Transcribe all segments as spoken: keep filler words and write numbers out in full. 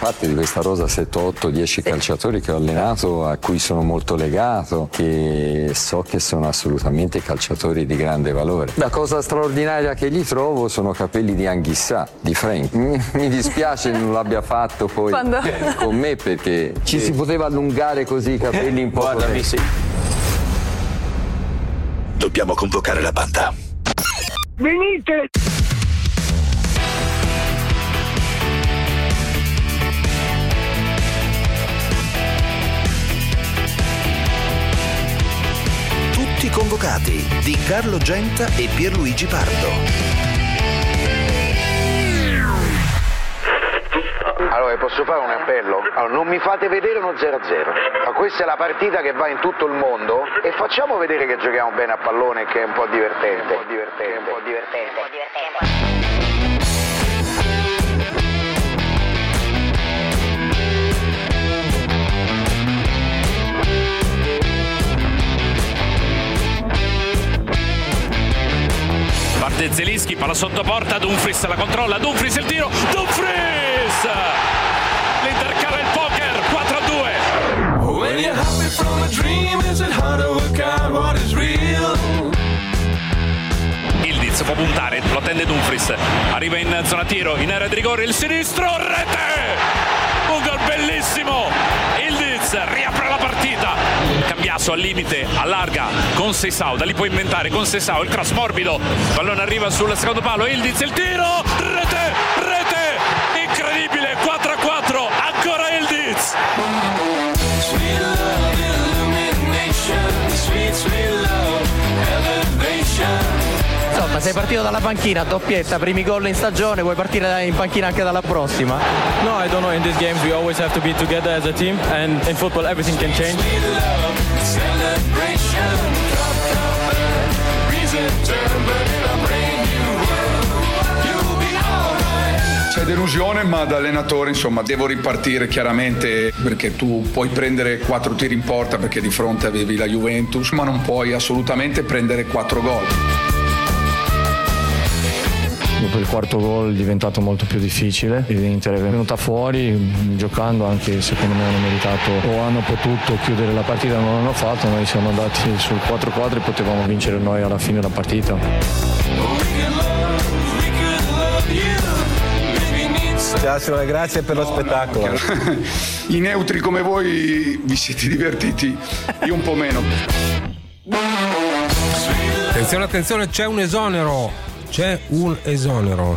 parte di questa rosa sette, otto, dieci calciatori che ho allenato, a cui sono molto legato, che so che sono assolutamente calciatori di grande valore. La cosa straordinaria che gli trovo sono capelli di Anghissà, di Frank. Mi, mi dispiace non l'abbia fatto poi Quando... con me, perché ci si poteva allungare così i capelli in poco tempo. Sì. Dobbiamo convocare la banda. Venite! Tutti convocati di Carlo Genta e Pierluigi Pardo. Allora, posso fare un appello? Allora, non mi fate vedere uno zero a zero. Ma questa è la partita che va in tutto il mondo e facciamo vedere che giochiamo bene a pallone, che è un po' divertente. Un po' divertente, un po' divertente. Un po' divertente. Parte Zelinski, palla sotto porta, Dumfries la controlla, Dumfries il tiro, Dumfries! L'Inter cala il poker, quattro a due. When you're happy from a dream, is it hard to work out what is real? Ildiz può puntare, lo tende Dumfries, arriva in zona tiro, in area di rigore, il sinistro, rete! Un gol bellissimo! Ildiz riapre la partita. Cambiaso al limite, allarga con Seisao, da lì può inventare con Seisao, il cross morbido, pallone arriva sul secondo palo, Ildiz il tiro, rete, rete, incredibile, quattro a quattro, ancora Ildiz. Insomma, sei partito dalla panchina, doppietta, primi gol in stagione, vuoi partire in panchina anche dalla prossima? No, I don't know, in these games we always have to be together as a team and in football everything can change. C'è delusione, ma da allenatore insomma devo ripartire chiaramente, perché tu puoi prendere quattro tiri in porta perché di fronte avevi la Juventus, ma non puoi assolutamente prendere quattro gol. Dopo il quarto gol è diventato molto più difficile e l'Inter è venuta fuori giocando, anche secondo me hanno meritato o hanno potuto chiudere la partita, non l'hanno fatto, noi siamo andati sul quattro quattro e potevamo vincere noi alla fine della partita. Ciao Simone, grazie per lo no, spettacolo. No, i neutri come voi vi siete divertiti, io un po' meno. Attenzione, attenzione, c'è un esonero. C'è un esonero.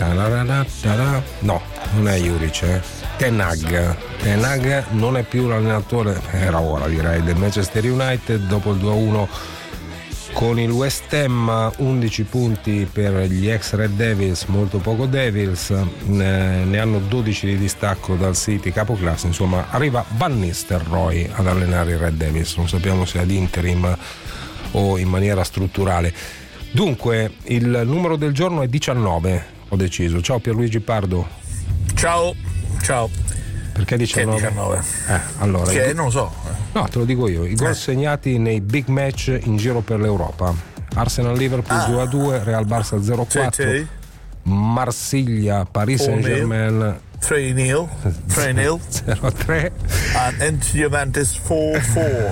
No, non è Juric, eh. Ten Hag. Ten Hag non è più l'allenatore, era ora direi, del Manchester United dopo il due a uno con il West Ham, undici punti per gli ex Red Devils, molto poco Devils, ne hanno dodici di distacco dal City capoclasse, insomma arriva Van Nistelrooy ad allenare i Red Devils, non sappiamo se ad interim o in maniera strutturale. Dunque, il numero del giorno è diciannove, ho deciso. Ciao Pierluigi Pardo. Ciao, ciao. Perché diciannove? Che diciannove? Eh, allora. Che non lo so. No, te lo dico io. I gol eh. segnati nei big match in giro per l'Europa. Arsenal-Liverpool ah. due a due, Real-Barça zero a quattro, sì, sì. Marsiglia-Paris Saint-Germain tre nil tre nil zero a tre and into Juventus four four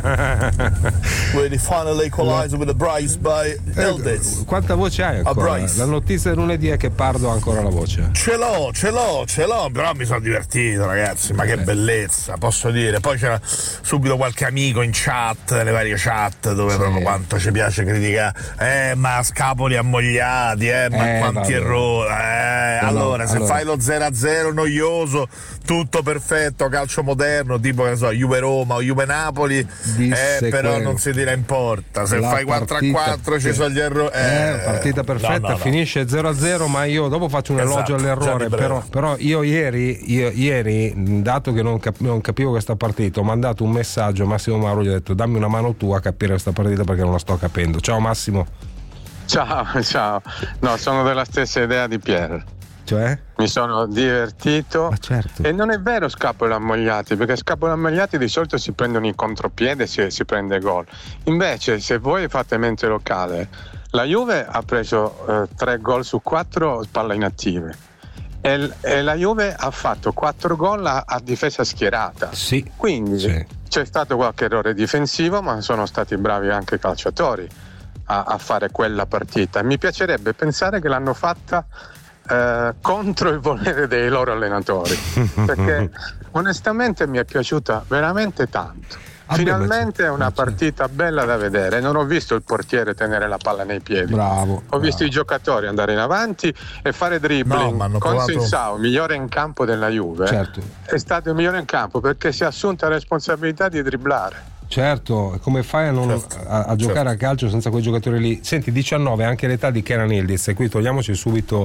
where the final equalizer with a brace by Ildiz. Quanta voce hai ancora? La notizia del lunedì è che Pardo ha ancora la voce. Ce l'ho, ce l'ho, ce l'ho, però mi sono divertito ragazzi, ma che bellezza, posso dire. Poi c'era subito qualche amico in chat, le varie chat, dove sì. proprio quanto ci piace criticare, eh ma scapoli ammogliati, eh ma eh, quanti errori, eh no, allora se allora. fai lo zero a zero noioso, tutto perfetto, calcio moderno, tipo che so, Juve Roma o Juve Napoli, eh, però non si tira in porta. Se fai quattro a quattro ci sono gli errori. Eh, eh, partita perfetta, no, no, no. Finisce zero a zero, ma io dopo faccio un elogio esatto, all'errore. Però, però io ieri, io, ieri, dato che non, cap- non capivo questa partita, ho mandato un messaggio a Massimo Mauro, gli ho detto dammi una mano tua a capire questa partita perché non la sto capendo. Ciao Massimo. Ciao, ciao. No, sono della stessa idea di Pier. Cioè? Mi sono divertito, certo. E non è vero scapoli ammogliati, perché scapoli ammogliati di solito si prendono in contropiede e si, si prende gol. Invece se voi fate mente locale, la Juve ha preso eh, tre gol su quattro palle inattive e, e la Juve ha fatto quattro gol a, a difesa schierata. Sì. Quindi sì. c'è stato qualche errore difensivo, ma sono stati bravi anche i calciatori a, a fare quella partita. Mi piacerebbe pensare che l'hanno fatta eh, contro il volere dei loro allenatori, perché onestamente mi è piaciuta veramente tanto. Finalmente è una partita bella da vedere. Non ho visto il portiere tenere la palla nei piedi. Bravo. Ho bravo. visto i giocatori andare in avanti e fare dribbling. No, con provato... Sensao, migliore in campo della Juve. Certo. È stato il migliore in campo perché si è assunta la responsabilità di dribblare. Certo, come fai a, non, certo. a, a giocare certo. a calcio senza quei giocatori lì? Senti, diciannove, anche l'età di Kenan Yildiz, e qui togliamoci subito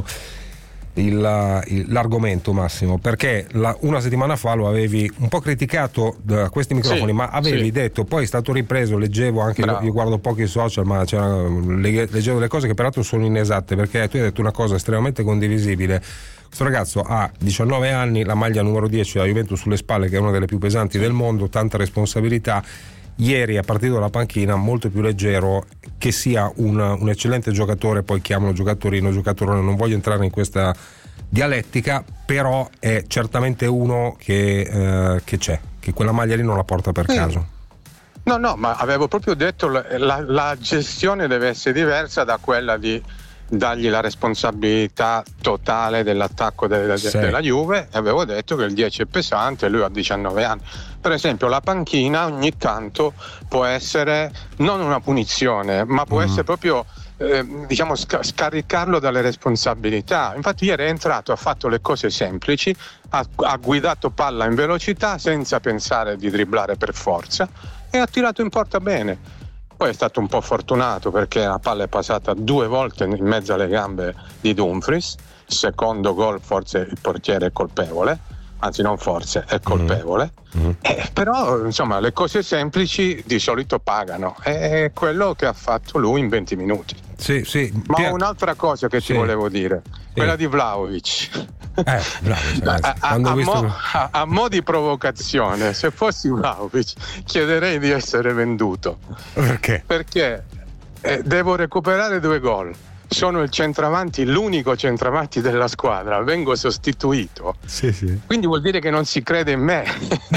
Il, il, l'argomento, Massimo, perché la, una settimana fa lo avevi un po' criticato da questi microfoni, sì, ma avevi sì. detto, poi è stato ripreso, leggevo anche, io, io guardo pochi social, ma leggevo delle cose che peraltro sono inesatte, perché tu hai detto una cosa estremamente condivisibile. Questo ragazzo ha diciannove anni, la maglia numero dieci della Juventus sulle spalle, che è una delle più pesanti del mondo, tanta responsabilità. Ieri è partito dalla panchina molto più leggero. Che sia un, un eccellente giocatore, poi chiamalo giocatorino, giocatorone, non voglio entrare in questa dialettica, però è certamente uno che, eh, che c'è, che quella maglia lì non la porta per caso. No, no, ma avevo proprio detto la, la, la gestione deve essere diversa da quella di dargli la responsabilità totale dell'attacco de, sì. della Juve. Avevo detto che il dieci è pesante, lui ha diciannove anni. Per esempio la panchina ogni tanto può essere non una punizione, ma può mm. essere proprio eh, diciamo sca- scaricarlo dalle responsabilità. Infatti ieri è entrato, ha fatto le cose semplici, ha, ha guidato palla in velocità senza pensare di dribblare per forza e ha tirato in porta bene. Poi è stato un po' fortunato perché la palla è passata due volte in mezzo alle gambe di Dumfries. Secondo gol forse il portiere è colpevole, anzi non forse, è colpevole. Mm-hmm. Eh, però insomma le cose semplici di solito pagano, è quello che ha fatto lui in venti minuti. Sì, sì. Ma Pier... un'altra cosa che sì. ti volevo dire, sì. quella di Vlahovic. Eh, bravo, a, a, a, visto... mo, a, a mo' di provocazione, se fossi Vlahovic chiederei di essere venduto. Perché? Perché eh, devo recuperare due gol. Sono il centravanti, l'unico centravanti della squadra, vengo sostituito. Sì, sì. Quindi vuol dire che non si crede in me.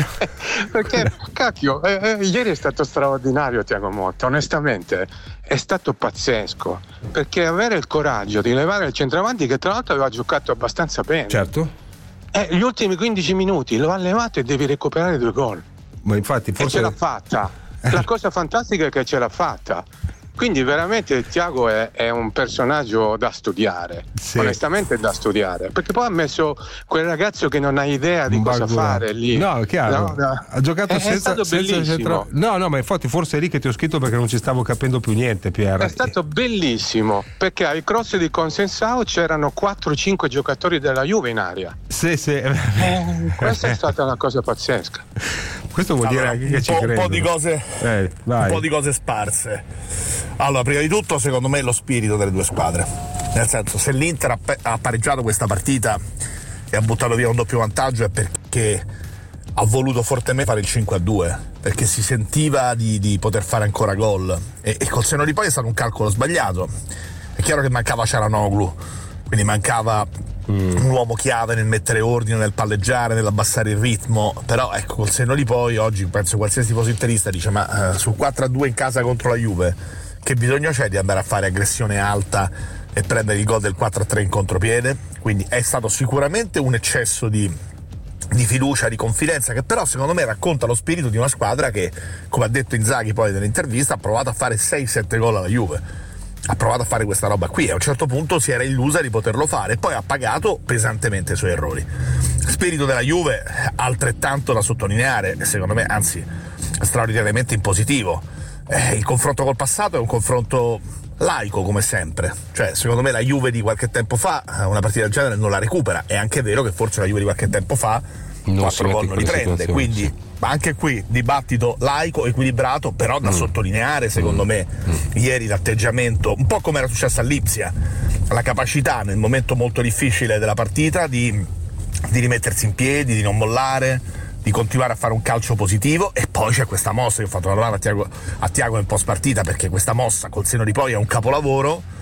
Perché, cacchio, eh, eh, ieri è stato straordinario Thiago Motta, onestamente è stato pazzesco. Perché avere il coraggio di levare il centravanti, che tra l'altro aveva giocato abbastanza bene. Certo. Eh, gli ultimi quindici minuti lo ha levato e devi recuperare due gol. Ma infatti forse... E ce l'ha fatta. La cosa fantastica è che ce l'ha fatta. Quindi veramente Thiago è, è un personaggio da studiare, sì. Onestamente da studiare, perché poi ha messo quel ragazzo che non ha idea di un cosa bagula. fare lì. No, è chiaro, no, no. Ha giocato è, senza, è stato senza centro... No, no, ma infatti forse è lì che ti ho scritto perché non ci stavo capendo più niente, Pier. È stato bellissimo, perché ai cross di Consensao c'erano quattro cinque giocatori della Juve in aria. Sì, sì. Eh, questa è stata una cosa pazzesca. Questo vuol allora, dire anche che ci po', credo. Un po' di cose, eh, un po' di cose sparse. Allora, prima di tutto, secondo me, è lo spirito delle due squadre. Nel senso, se l'Inter ha, pe- ha pareggiato questa partita e ha buttato via un doppio vantaggio è perché ha voluto fortemente fare il cinque a due, perché si sentiva di, di poter fare ancora gol. E, e col senno di poi è stato un calcolo sbagliato. È chiaro che mancava Çalhanoğlu, quindi mancava mm. un uomo chiave nel mettere ordine, nel palleggiare, nell'abbassare il ritmo. Però ecco, col senno di poi oggi penso qualsiasi tifoso interista dice ma uh, sul quattro a due in casa contro la Juve che bisogno c'è di andare a fare aggressione alta e prendere il gol del quattro a tre in contropiede? Quindi è stato sicuramente un eccesso di, di fiducia, di confidenza, che però secondo me racconta lo spirito di una squadra che, come ha detto Inzaghi poi nell'intervista, ha provato a fare sei sette gol alla Juve, ha provato a fare questa roba qui e a un certo punto si era illusa di poterlo fare e poi ha pagato pesantemente i suoi errori. Spirito della Juve altrettanto da sottolineare, secondo me, anzi straordinariamente in positivo. Eh, il confronto col passato è un confronto laico come sempre, cioè secondo me la Juve di qualche tempo fa una partita del genere non la recupera. È anche vero che forse la Juve di qualche tempo fa quattro gol non li prende, quindi sì. Anche qui dibattito laico, equilibrato, però da mm. sottolineare secondo mm. me mm. ieri l'atteggiamento, un po' come era successo a Lipsia, la capacità nel momento molto difficile della partita di, di rimettersi in piedi, di non mollare, di continuare a fare un calcio positivo. E poi c'è questa mossa che ho fatto una domanda a Thiago, a Thiago in post partita, perché questa mossa col senno di poi è un capolavoro,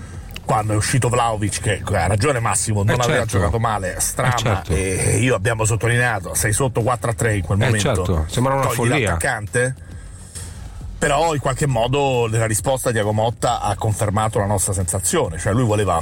quando è uscito Vlahovic, che ha ragione Massimo, non eh aveva certo. giocato male, strama, eh certo. e io abbiamo sottolineato, sei sotto quattro a tre in quel eh momento, certo. Sembra una togli follia l'attaccante. Però in qualche modo nella risposta Thiago Motta ha confermato la nostra sensazione, cioè lui voleva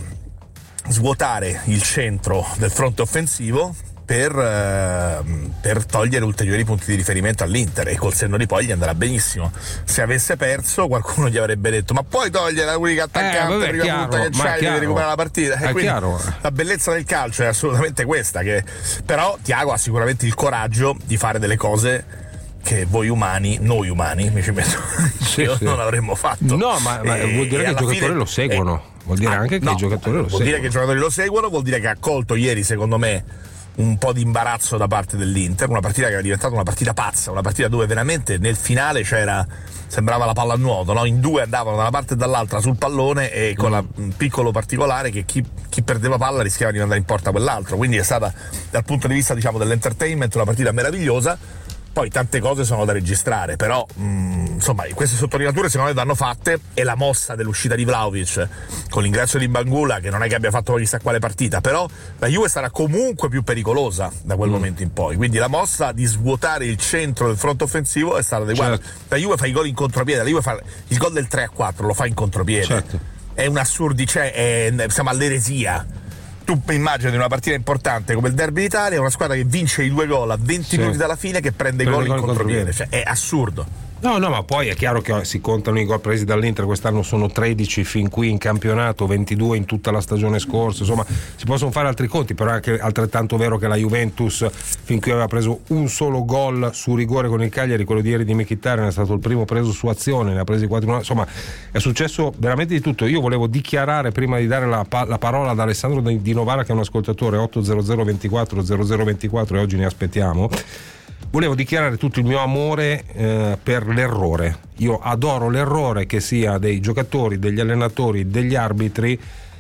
svuotare il centro del fronte offensivo per, eh, per togliere ulteriori punti di riferimento all'Inter, e col senno di poi gli andrà benissimo. Se avesse perso qualcuno gli avrebbe detto ma puoi togliere la unica attaccante, eh, vabbè, prima chiaro, punta che c'hai, devi recuperare la partita, e quindi chiaro. La bellezza del calcio è assolutamente questa, che però Thiago ha sicuramente il coraggio di fare delle cose che voi umani, noi umani, mi ci metto sì, io sì. non avremmo fatto. No, ma, ma e, vuol dire che i giocatori fine, lo seguono. Eh, vuol dire ah, anche che no, i giocatori lo vuol seguono. dire che i giocatori lo seguono, vuol dire che ha colto ieri, secondo me, un po' di imbarazzo da parte dell'Inter, una partita che era diventata una partita pazza, una partita dove veramente nel finale c'era, sembrava la palla a nuoto, no? In due andavano da una parte e dall'altra sul pallone, e con mm. un piccolo particolare che chi, chi perdeva palla rischiava di mandare in porta quell'altro, quindi è stata dal punto di vista, diciamo, dell'entertainment una partita meravigliosa. Poi tante cose sono da registrare, però mh, insomma queste sottolineature secondo me vanno fatte, e la mossa dell'uscita di Vlahovic con l'ingresso di Bangula, che non è che abbia fatto chissà quale partita, però la Juve sarà comunque più pericolosa da quel mm. momento in poi, quindi la mossa di svuotare il centro del fronte offensivo è stata adeguata. Certo. La Juve fa i gol in contropiede, la Juve fa il gol del tre a quattro, lo fa in contropiede, certo. È un assurdicè, è, siamo all'eresia. Tu immagini una partita importante come il Derby d'Italia, una squadra che vince i due gol a venti sì. minuti dalla fine, che prende i gol in contropiede, cioè è assurdo. No, no, ma poi è chiaro che si contano i gol presi dall'Inter, quest'anno sono tredici fin qui in campionato, ventidue in tutta la stagione scorsa, insomma si possono fare altri conti, però è anche altrettanto vero che la Juventus fin qui aveva preso un solo gol su rigore con il Cagliari, quello di ieri di Mkhitaryan è stato il primo preso su azione, ne ha presi quattro, insomma è successo veramente di tutto. Io volevo dichiarare, prima di dare la, la parola ad Alessandro Di Novara, che è un ascoltatore, otto zero zero ventiquattro zero zero ventiquattro, e oggi ne aspettiamo. Volevo dichiarare tutto il mio amore eh, per l'errore. Io adoro l'errore, che sia dei giocatori, degli allenatori, degli arbitri.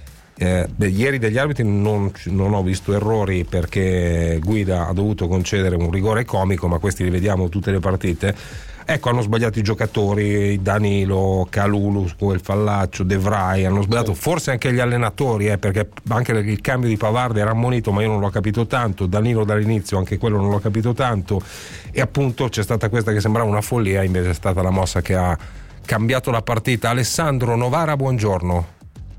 Eh, beh, ieri degli arbitri non, non ho visto errori, perché Guida ha dovuto concedere un rigore comico, ma questi li vediamo tutte le partite. Ecco, hanno sbagliato i giocatori, Danilo, Kalulu, quel fallaccio, De Vrij, hanno sbagliato forse anche gli allenatori, eh, perché anche il cambio di Pavard era ammonito, ma io non l'ho capito tanto. Danilo dall'inizio, anche quello non l'ho capito tanto, e appunto c'è stata questa che sembrava una follia, invece è stata la mossa che ha cambiato la partita. Alessandro Novara, buongiorno.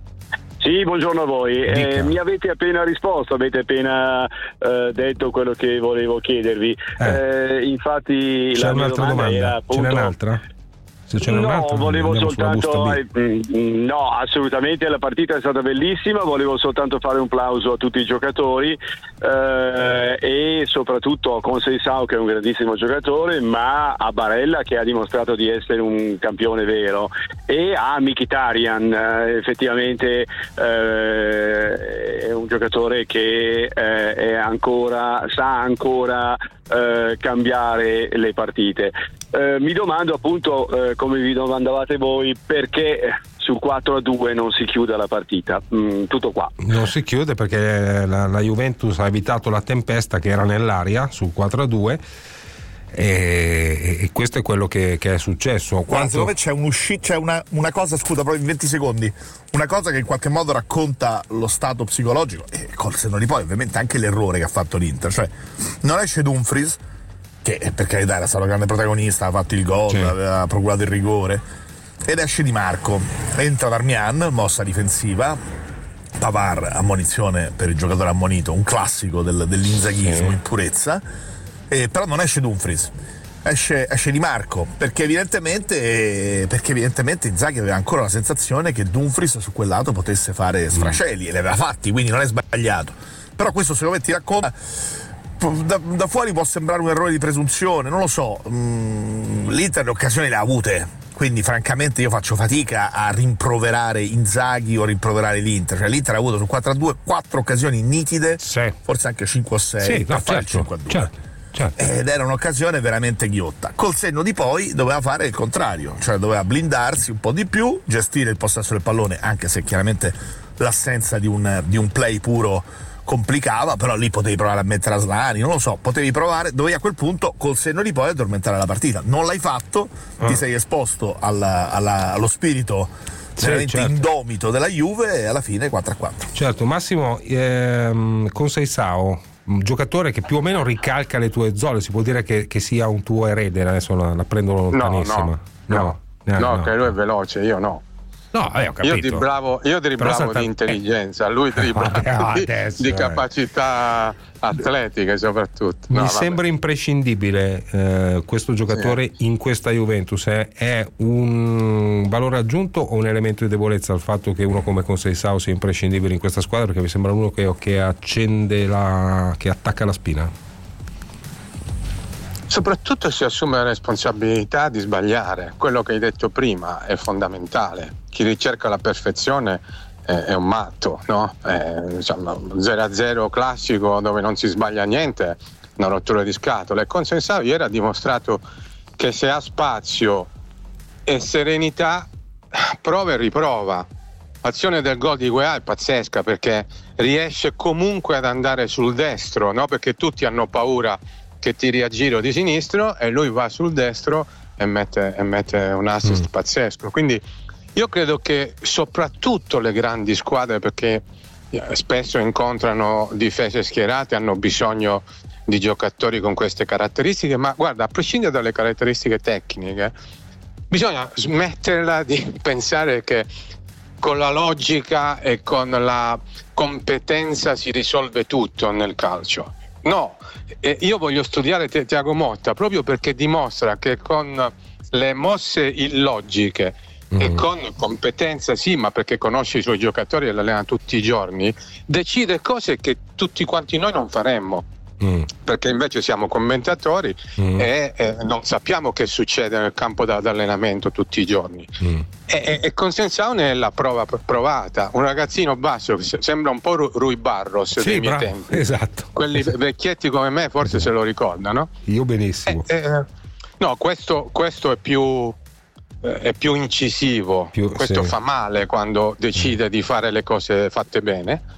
Sì, buongiorno a voi. Eh, mi avete appena risposto, avete appena eh, detto quello che volevo chiedervi. Eh. Eh, infatti c'è la mia un'altra domanda, domanda. Era appunto... Ce n'è un'altra? Se c'è no, un'altra, volevo soltanto eh, no, assolutamente la partita è stata bellissima, volevo soltanto fare un plauso a tutti i giocatori eh, e soprattutto a Conceição, che è un grandissimo giocatore, ma a Barella, che ha dimostrato di essere un campione vero, e a Mkhitaryan, eh, effettivamente eh, è un giocatore che eh, è ancora sa ancora eh, cambiare le partite. Eh, mi domando appunto, eh, come vi domandavate voi, perché sul quattro a due non si chiuda la partita. Mm, tutto qua. Non si chiude perché la, la Juventus ha evitato la tempesta che era nell'aria sul quattro a due, e, e questo è quello che, che è successo. Quanto... Guarda, secondo me c'è, un usci- c'è una, una cosa, scusa, proprio in venti secondi, una cosa che in qualche modo racconta lo stato psicologico, e col senno di poi ovviamente anche l'errore che ha fatto l'Inter, cioè non esce Dumfries, che per carità era stato grande protagonista, ha fatto il gol, sì. aveva procurato il rigore, ed esce Di Marco, entra Darmian, mossa difensiva, Pavard, ammonizione per il giocatore ammonito, un classico del, dell'inzaghismo, sì. in purezza, eh, però non esce Dumfries, esce, esce Di Marco, perché evidentemente perché evidentemente Inzaghi aveva ancora la sensazione che Dumfries su quel lato potesse fare sfracelli, mm. e li aveva fatti, quindi non è sbagliato, però questo secondo me ti racconta. Da, da fuori può sembrare un errore di presunzione, non lo so. mm, l'Inter le occasioni le ha avute, quindi francamente io faccio fatica a rimproverare Inzaghi o rimproverare l'Inter, cioè l'Inter ha avuto su quattro a due quattro occasioni nitide, sì. forse anche cinque o sei, sì, per no, fare certo, il cinque a due, certo, certo. ed era un'occasione veramente ghiotta. Col senno di poi doveva fare il contrario, cioè doveva blindarsi un po' di più, gestire il possesso del pallone, anche se chiaramente l'assenza di un, di un play puro complicava, però lì potevi provare a mettere Aslani, non lo so, potevi provare, dovevi a quel punto col senno di poi addormentare la partita, non l'hai fatto, ah. ti sei esposto alla, alla, allo spirito veramente certo. indomito della Juve, e alla fine quattro a quattro. Certo, Massimo, ehm, con Seisao, un giocatore che più o meno ricalca le tue zone, si può dire che, che sia un tuo erede, adesso la, la prendo lontanissima. No, no, no, no, no, no, che lui è veloce, io no. No, eh, ho capito. Io driblavo, io driblavo salta... di intelligenza, lui dribbla di, di capacità atletiche soprattutto. Mi no, sembra vabbè. imprescindibile eh, questo giocatore sì. in questa Juventus. Eh, è un valore aggiunto o un elemento di debolezza il fatto che uno come Conceição sia imprescindibile in questa squadra? Perché mi sembra uno che, che accende la, che attacca la spina. Soprattutto si assume la responsabilità di sbagliare. Quello che hai detto prima è fondamentale. Chi ricerca la perfezione è, è un matto, no? È, insomma, zero a zero classico dove non si sbaglia niente, una rottura di scatole. Con Conceição ieri ha dimostrato che se ha spazio e serenità prova e riprova. L'azione del gol di Weah è pazzesca perché riesce comunque ad andare sul destro, no? Perché tutti hanno paura che tiri a giro di sinistro e lui va sul destro e mette, e mette un assist mm. pazzesco. Quindi io credo che soprattutto le grandi squadre, perché spesso incontrano difese schierate, hanno bisogno di giocatori con queste caratteristiche, ma guarda, a prescindere dalle caratteristiche tecniche, bisogna smetterla di pensare che con la logica e con la competenza si risolve tutto nel calcio. No, eh, io voglio studiare Thiago Motta proprio perché dimostra che con le mosse illogiche mm. e con competenza sì, ma perché conosce i suoi giocatori e li allena tutti i giorni, decide cose che tutti quanti noi non faremmo. Mm. Perché invece siamo commentatori mm. e eh, non sappiamo che succede nel campo da, d'allenamento tutti i giorni. Mm. E, e Conceição è la prova provata. Un ragazzino basso che sembra un po' Rui Barros sì, dei miei bravo, tempi. Esatto. Quelli vecchietti come me forse esatto. se lo ricordano. Io benissimo. Eh, eh, no, questo, questo è più eh, è più incisivo. Più, questo sì. fa male quando decide mm. di fare le cose fatte bene.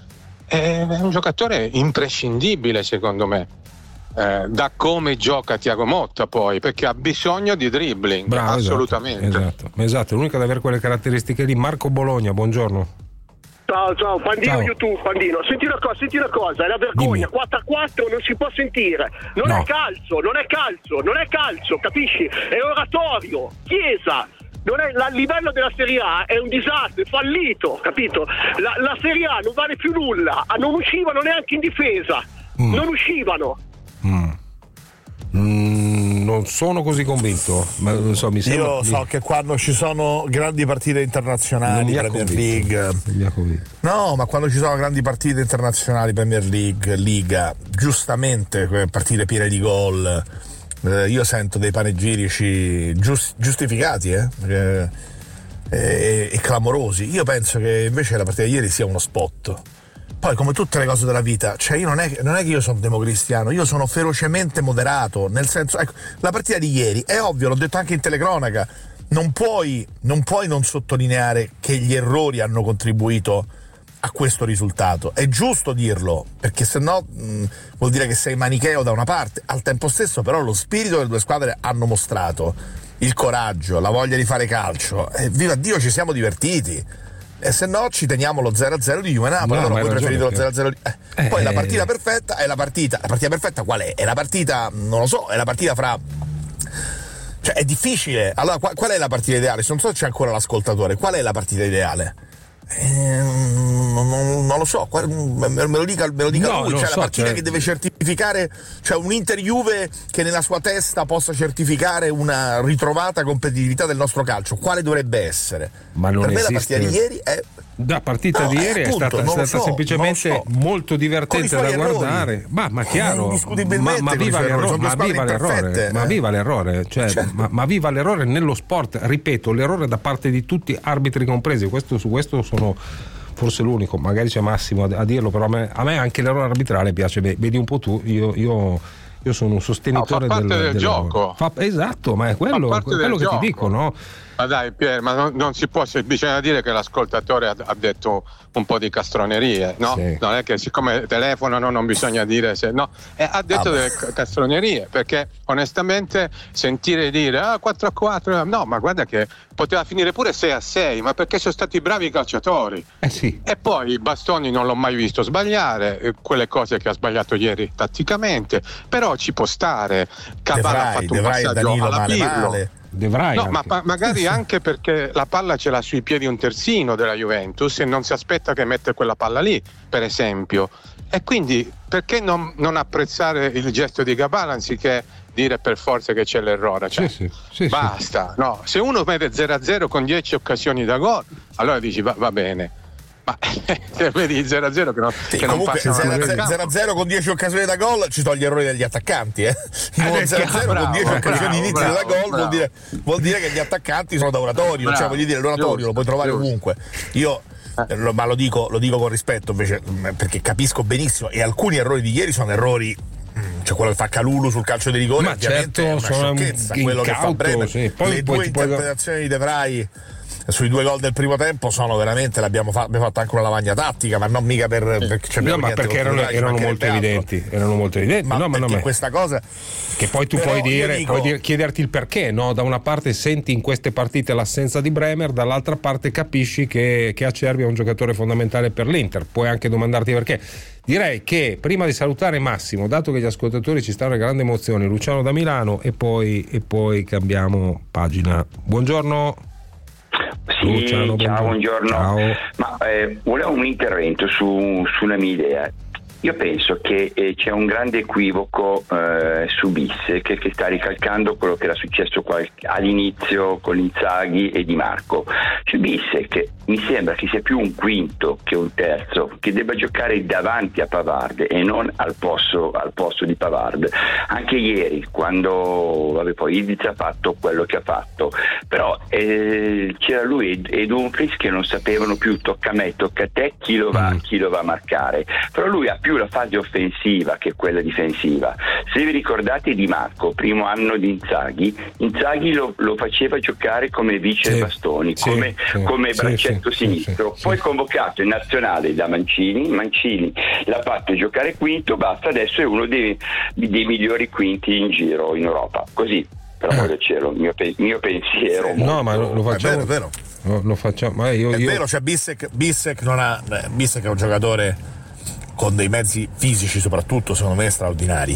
È un giocatore imprescindibile secondo me, eh, da come gioca Thiago Motta poi, perché ha bisogno di dribbling. Bravo, assolutamente esatto, esatto, l'unico ad avere quelle caratteristiche lì. Marco Bologna, buongiorno. Ciao, ciao, Pandino, ciao. YouTube, Pandino. Senti una cosa, senti una cosa, è una vergogna, Dimmi. quattro a quattro non si può sentire. Non no. è calcio, non è calcio, non è calcio, capisci? È oratorio, Chiesa. Non è, la, il livello della Serie A è un disastro, è fallito, capito? La, la Serie A non vale più nulla, non uscivano neanche in difesa, mm. non uscivano. Mm. Mm, non sono così convinto, ma non so, mi sembra. Io so che quando ci sono grandi partite internazionali, Premier League, no, ma quando ci sono grandi partite internazionali, Premier League, Liga, giustamente partite piene di gol. Eh, io sento dei panegirici giust- giustificati eh, eh, e, e clamorosi. Io penso che invece la partita di ieri sia uno spot. Poi, come tutte le cose della vita, cioè io non è, non è che io sono democristiano, io sono ferocemente moderato, nel senso, ecco, la partita di ieri è ovvio, l'ho detto anche in telecronaca, non puoi non puoi non sottolineare che gli errori hanno contribuito a questo risultato. È giusto dirlo, perché sennò mh, vuol dire che sei manicheo da una parte. Al tempo stesso però lo spirito che le due squadre hanno mostrato, il coraggio, la voglia di fare calcio, e viva Dio ci siamo divertiti, e se no ci teniamo lo zero a zero di Juve Napoli. No, allora voi preferite lo zero a zero di... eh. Eh, poi eh, la partita perfetta è la partita la partita perfetta qual è? È la partita, non lo so, è la partita fra, cioè è difficile. Allora qual, qual è la partita ideale? Non so se c'è ancora l'ascoltatore, qual è la partita ideale? Eh, non, non, non lo so, me, me lo dica, me lo dica no, lui. C'è cioè, so, la partita cioè... che deve certificare, cioè un Inter Juve che nella sua testa possa certificare una ritrovata competitività del nostro calcio. Quale dovrebbe essere? Ma non per me esiste... la partita di ieri è La partita no, di ieri è, appunto, è stata, è stata so, semplicemente so. molto divertente da guardare. Errori. Ma, ma chiaro, ma, ma viva l'errore, ma viva l'errore, eh. ma viva l'errore, cioè, cioè. Ma, ma viva l'errore nello sport, ripeto, l'errore da parte di tutti, arbitri compresi. Questo, su questo sono forse l'unico, magari c'è Massimo a, a dirlo, però a me, a me anche l'errore arbitrale piace. Vedi un po' tu, io, io Io sono un sostenitore no, fa parte del, del, del gioco. Fa, esatto, ma è quello, quello che gioco. ti dico, no? Ma dai Pier, ma non, non si può, bisogna dire che l'ascoltatore ha, ha detto un po' di castronerie, no? Sì. Non è che siccome telefonano non bisogna dire se no, eh, ha detto ah, delle castronerie, perché onestamente sentire dire ah quattro a quattro, no, ma guarda che poteva finire pure sei a sei, ma perché sono stati bravi i calciatori. Eh sì. E poi Bastoni non l'ho mai visto sbagliare, eh, quelle cose che ha sbagliato ieri tatticamente, però ci può stare. Cavalla ha fatto un passaggio alla Pirlo. No, ma pa- magari anche perché la palla ce l'ha sui piedi un terzino della Juventus e non si aspetta che mette quella palla lì, per esempio. E quindi perché non, non apprezzare il gesto di Gabala anziché dire per forza che c'è l'errore? Cioè, sì, sì, sì, basta, sì. No, se uno mette zero a zero con dieci occasioni da gol, allora dici va, va bene. Ma se vedi zero a zero che non, sì, che non passa zero a zero con dieci occasioni da gol ci toglie gli errori degli attaccanti, eh? eh zero a zero con dieci occasioni inizio da gol vuol dire, vuol dire che gli attaccanti sono da oratorio, bravo, cioè voglio dire l'oratorio giusto, lo puoi trovare giusto. Ovunque. Io eh. lo, ma lo dico, lo dico con rispetto invece, perché capisco benissimo, e alcuni errori di ieri sono errori, cioè quello che fa Kalulu sul calcio di rigore, ma ovviamente certo, è una sciocchezza, quello incauto, che fa Bremer, sì. Poi, le poi, due poi, interpretazioni di De Vrij sui due gol del primo tempo sono veramente, l'abbiamo fatto, abbiamo fatto anche una lavagna tattica, ma non mica per, per cioè no, ma perché erano, erano molto evidenti, erano molto evidenti, ma no, ma non questa cosa che poi tu puoi dire, dico... puoi dire, chiederti il perché, no? Da una parte senti in queste partite l'assenza di Bremer, dall'altra parte capisci che, che Acerbi è un giocatore fondamentale per l'Inter, puoi anche domandarti perché. Direi che prima di salutare Massimo, dato che gli ascoltatori ci stanno regalando emozioni, Luciano da Milano, e poi, e poi cambiamo pagina. Buongiorno. Sì, Luciano, ciao, buongiorno. Ciao. Ma eh, volevo un intervento su, su una mia idea. Io penso che eh, c'è un grande equivoco eh, su Bissek che, che sta ricalcando quello che era successo qual- all'inizio con Inzaghi e Di Marco. Su Bissek mi sembra che sia più un quinto che un terzo, che debba giocare davanti a Pavard e non al posto, al posto di Pavard. Anche ieri, quando vabbè, poi Ildiz ha fatto quello che ha fatto, però eh, c'era lui ed, e Dumfries che non sapevano più tocca a me, tocca a te, chi lo va, chi lo va a marcare. Però lui ha più la fase offensiva che quella difensiva. Se vi ricordate Di Marco, primo anno di Inzaghi, Inzaghi lo, lo faceva giocare come vice sì, Bastoni, sì, come, sì, come braccetto sì, sinistro, sì, poi sì. Convocato in nazionale da Mancini, Mancini l'ha fatto giocare quinto, basta, adesso è uno dei, dei migliori quinti in giro in Europa, così per amore del cielo, il mio, pe- mio pensiero. No, molto... ma lo, lo facciamo, è vero, è vero. Lo, lo facciamo, ma io, è io... vero, cioè Bissek, Bissek non ha Bissek è un giocatore con dei mezzi fisici soprattutto secondo me straordinari,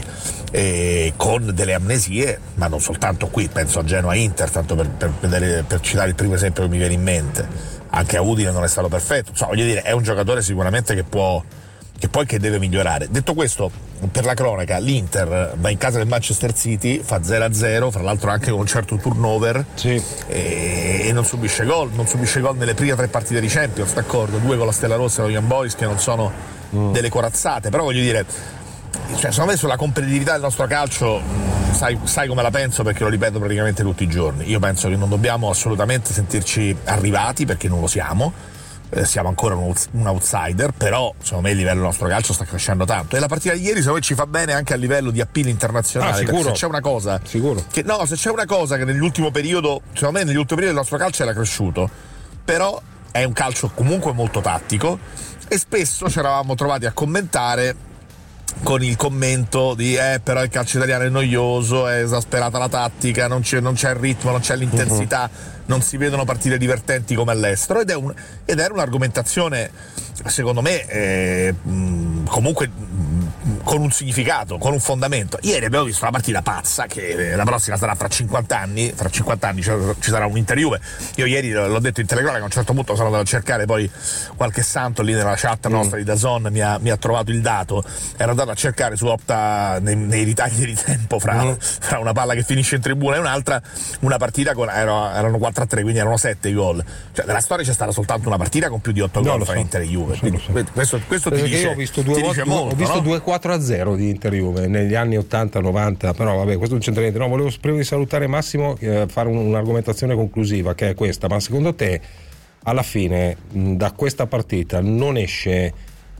e con delle amnesie, ma non soltanto qui, penso a Genoa Inter, tanto per, per, vedere, per citare il primo esempio che mi viene in mente, anche a Udine non è stato perfetto, insomma, voglio dire, è un giocatore sicuramente che può, che poi che deve migliorare. Detto questo, per la cronaca, l'Inter va in casa del Manchester City, fa zero a zero, fra l'altro anche con un certo turnover, sì. e, e non subisce gol, non subisce gol nelle prime tre partite di Champions, d'accordo, due con la Stella Rossa e con Young Boys che non sono delle corazzate, però voglio dire, cioè, secondo me sulla competitività del nostro calcio sai, sai come la penso, perché lo ripeto praticamente tutti i giorni. Io penso che non dobbiamo assolutamente sentirci arrivati, perché non lo siamo, eh, siamo ancora un, un outsider, però secondo me il livello del nostro calcio sta crescendo tanto, e la partita di ieri secondo me ci fa bene anche a livello di appeal internazionale, ah, perché se c'è una cosa sicuro che, no, se c'è una cosa che nell'ultimo periodo, secondo me nell'ultimo periodo il nostro calcio era cresciuto, però è un calcio comunque molto tattico, e spesso ci eravamo trovati a commentare con il commento di eh però il calcio italiano è noioso, è esasperata la tattica, non c'è, non c'è il ritmo, non c'è l'intensità, uh-huh. non si vedono partite divertenti come all'estero, ed è un, ed era un'argomentazione secondo me eh, comunque con un significato, con un fondamento. Ieri abbiamo visto una partita pazza, che la prossima sarà fra cinquanta anni, fra cinquanta anni ci sarà un Inter Juve. Io ieri l'ho detto in telecronaca, a un certo punto sono andato a cercare, poi qualche santo lì nella chat nostra mm. di DAZN mi ha, mi ha trovato il dato, ero andato a cercare su Opta nei, nei ritagli di tempo fra, mm. fra una palla che finisce in tribuna e un'altra, una partita con ero, erano quattro a tre, quindi erano sette i gol. Cioè nella storia c'è stata soltanto una partita con più di otto no, gol fra so. Inter e Juve. So, so. Questo, questo ti dice, io ho visto due, ti volte, dice molto, ho visto no? due quattro a zero di Inter Juve negli anni ottanta novanta, però vabbè, questo non c'entra niente. No, volevo prima di salutare Massimo eh, fare un, un'argomentazione conclusiva, che è questa: ma secondo te alla fine mh, da questa partita non esce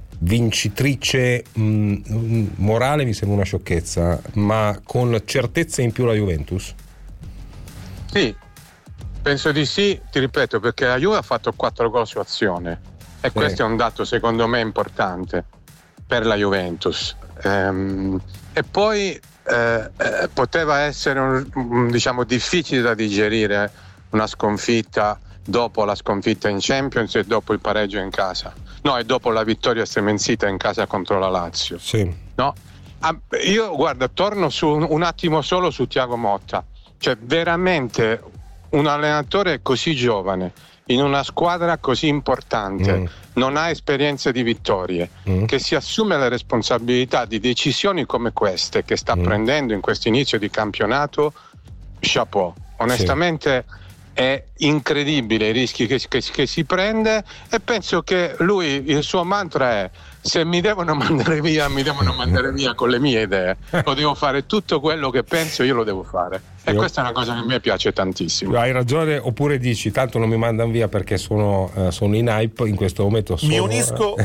vincitrice mh, morale? Mi sembra una sciocchezza, ma con certezza in più la Juventus? Sì, Penso di sì, ti ripeto, perché la Juve ha fatto quattro gol su azione e sì. Questo è un dato secondo me importante per la Juventus. Ehm, e poi eh, eh, poteva essere un, un, diciamo difficile da digerire una sconfitta dopo la sconfitta in Champions e dopo il pareggio in casa. No, e dopo la vittoria stremenzita in casa contro la Lazio. Sì. No? Ah, io guarda, torno su un, un attimo solo su Thiago Motta. Cioè veramente un allenatore così giovane in una squadra così importante, mm. non ha esperienze di vittorie, mm. che si assume la responsabilità di decisioni come queste che sta mm. prendendo in questo inizio di campionato, chapeau. Onestamente sì. È incredibile i rischi che, che, che si prende, e penso che lui, il suo mantra è: se mi devono mandare via, mi devono mandare via con le mie idee, lo devo fare, tutto quello che penso io lo devo fare, e questa è una cosa che a me piace tantissimo. Hai ragione, oppure dici tanto non mi mandano via perché sono, uh, sono in hype in questo momento, sono, mi unisco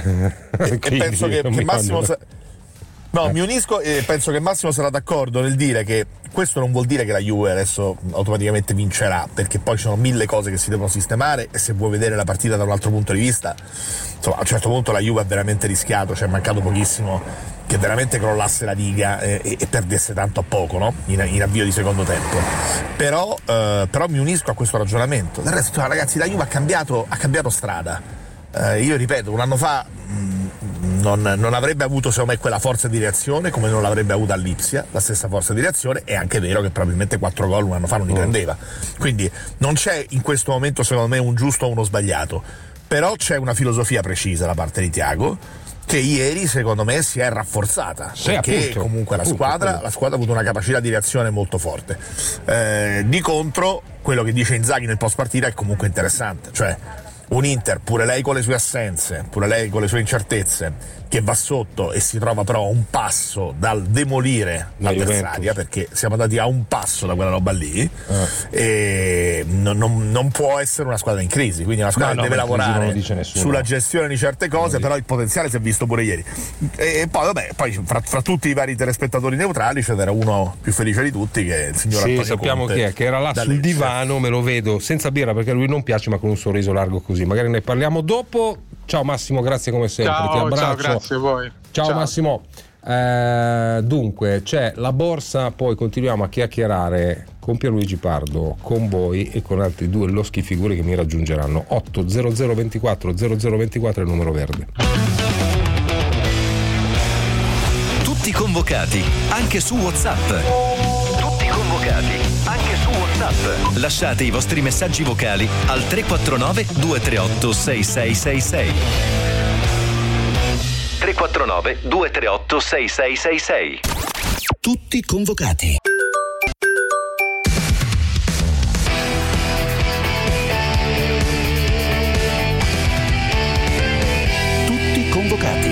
e penso che, che Massimo sa- no, eh. mi unisco e penso che Massimo sarà d'accordo nel dire che questo non vuol dire che la Juve adesso automaticamente vincerà, perché poi ci sono mille cose che si devono sistemare, e se vuoi vedere la partita da un altro punto di vista, insomma, a un certo punto la Juve ha veramente rischiato, cioè è mancato pochissimo che veramente crollasse la diga e, e, e perdesse tanto a poco, no? in, in avvio di secondo tempo. Però, eh, però mi unisco a questo ragionamento. Del resto, ragazzi, la Juve ha cambiato, ha cambiato strada. Eh, io ripeto, un anno fa mh, non, non avrebbe avuto secondo me quella forza di reazione, come non l'avrebbe avuta a Lipsia, la stessa forza di reazione. È anche vero che probabilmente quattro gol un anno fa non li prendeva, quindi non c'è in questo momento secondo me un giusto o uno sbagliato, però c'è una filosofia precisa da parte di Thiago, che ieri secondo me si è rafforzata, sì, perché appunto, comunque la appunto, squadra appunto. la squadra ha avuto una capacità di reazione molto forte. Eh, di contro, quello che dice Inzaghi nel post partita è comunque interessante, cioè un Inter, pure lei con le sue assenze, pure lei con le sue incertezze, che va sotto e si trova però a un passo dal demolire la l'avversaria, perché siamo andati a un passo da quella roba lì, eh. e non, non, non può essere una squadra in crisi, quindi una squadra no, che no, deve lavorare sulla gestione di certe cose, però il potenziale si è visto pure ieri. E poi vabbè, poi fra, fra tutti i vari telespettatori neutrali c'era uno più felice di tutti, che è il signor sì, Antonio sappiamo Conte, chi è, che era là sul divano, me lo vedo senza birra perché a lui non piace, ma con un sorriso largo così. Magari ne parliamo dopo. Ciao Massimo, grazie come sempre, ciao, ti abbraccio. Ciao, grazie a voi. Ciao, ciao. Massimo. Eh, dunque c'è la borsa, poi continuiamo a chiacchierare con Pierluigi Pardo, con voi e con altri due loschi figuri che mi raggiungeranno. Otto zero zero ventiquattro zero zero ventiquattro è il numero verde. Tutti convocati, anche su WhatsApp. Tutti convocati, anche su WhatsApp. Lasciate i vostri messaggi vocali al tre quattro nove due tre otto sei sei sei sei. tre quattro nove due tre otto sei sei sei sei. Tutti convocati. Tutti convocati.